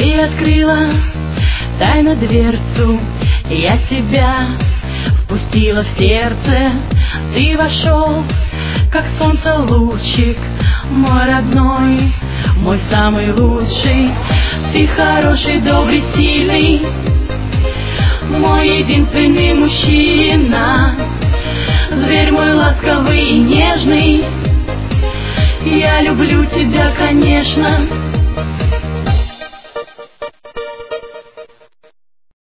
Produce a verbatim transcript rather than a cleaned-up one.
Ты открыла тайно дверцу, я тебя впустила в сердце. Ты вошел, как солнце лучик, мой родной, мой самый лучший. Ты хороший, добрый, сильный, мой единственный мужчина. Зверь мой ласковый и нежный, я люблю тебя, конечно.